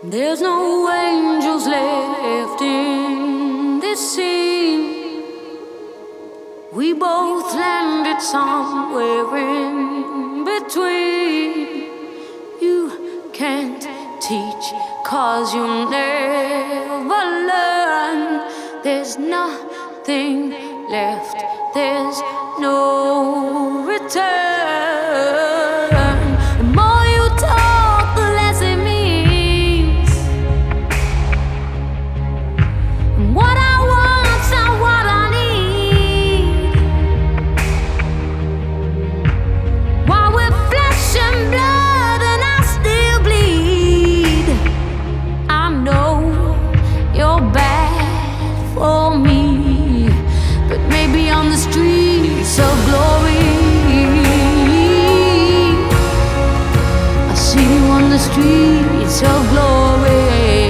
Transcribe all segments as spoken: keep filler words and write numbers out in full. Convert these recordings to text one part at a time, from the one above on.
There's no angels left in this scene. We both landed somewhere in between. You can't teach, cause you'll never learn. There's nothing left, there's no return. The more you talk, the less it means. And what I want's not what I need. While we're flesh and blood and I still bleed, I know you're bad for me, but maybe on the streets of glory I see you on the streets of glory.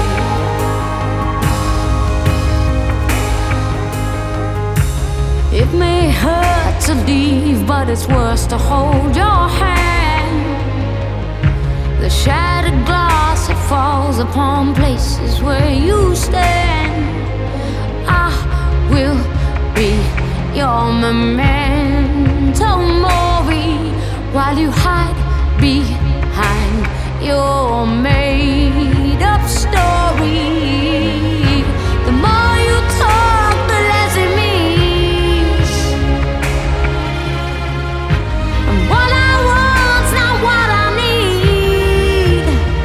It may hurt to leave, but it's worse to hold your hand. The shattered glass, it falls upon places where you stand. I will be your memento mori while you hide behind your made up story. The more you talk, the less it means. And what I want's not what I need.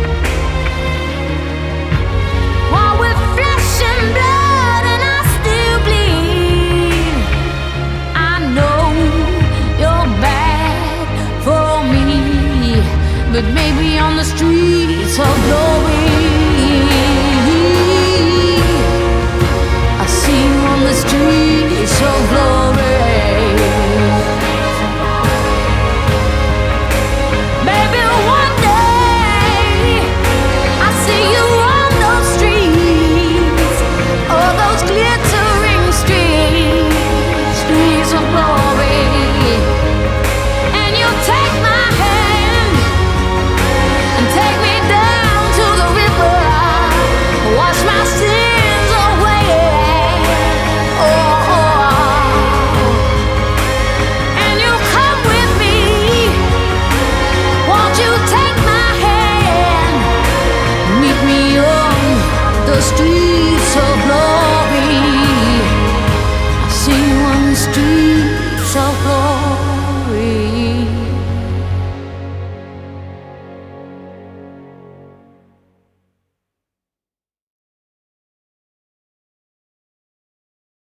While we're flesh and blood and I still bleed, I know you're bad for me, but maybe on the streets of glory